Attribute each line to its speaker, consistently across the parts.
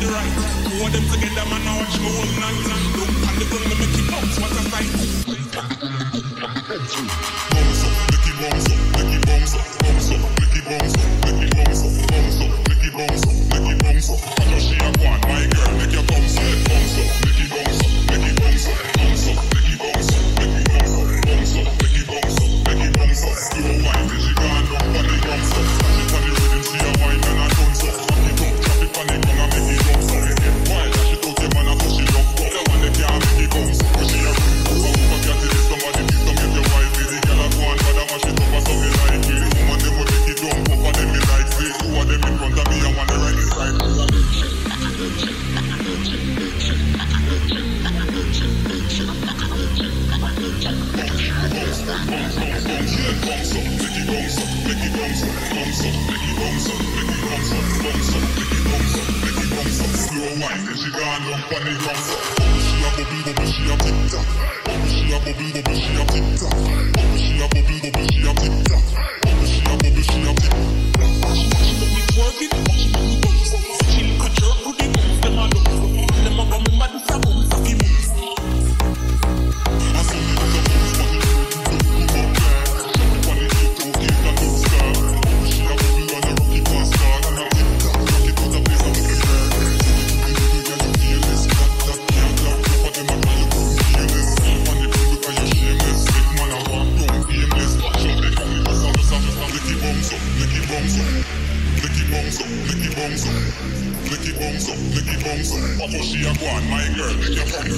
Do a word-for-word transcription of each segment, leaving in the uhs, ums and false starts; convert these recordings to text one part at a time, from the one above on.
Speaker 1: right. Two of them together, man, I watch me all night. Look on the ground, me make it bounce, what a sight. Bounce up, make it bounce up, make it bounce up, bounce up, make it bounce up, make it bounce up, bounce up, make it bounce up, make it bounce up. I know she a want my girl, make your bounce up, bounce up, make it bounce up, make it bounce up, bounce up, make it bounce up, make it bounce up, bounce up, make it bounce up, make it bounce up. Do a wine, then she gone up on the bounce up. She on the rhythm, she a wine and a bounce up. Fuck it up, drop it on the ground and make it bounce up. Why? She told your man how she love up. The one that can't make it bounce up, 'cause she a ring. Over, over, got it, somebody please don't make your wife. The girl a go on, but I want she top of so me like it. The woman them will make it dump up and them me like it. Two of them in front of me and one the right inside. She gone up on the ground. She a bubble bubble, she a tick tock. She a bubble bubble, she a tick tock. She a bubble bubble, she a tick tock. She a bubble, she a tick tock. She make me twerk it, she make me bounce. She look at jerk with the moves, them a look. Them a run me mad with a bounce, a fi moves. I saw me with a bounce, but it don't come up there. She me on the hip, don't give that no star. She a bubble on the rocky pastor, and a tick tock, rock it out a place and make it there. What was she a go on, my girl, make your bounce.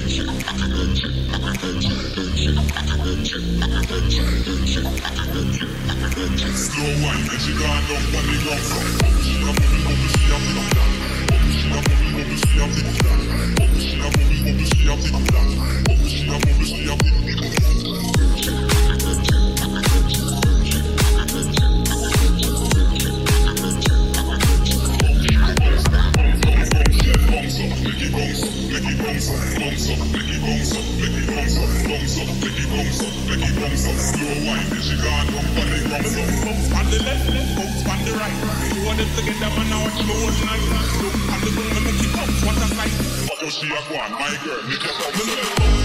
Speaker 1: Slow wine, and she gone down on the ground. She a bubble bubble, she a tick tock. She a bubble bubble, she a tick tock. She a bubble bubble, she a tick tock. She a bubble, she a tick tock. Together, man, I watch me all night. Look on the ground, make it bounce, what a sight. What was she a go on, my girl, make your bounce.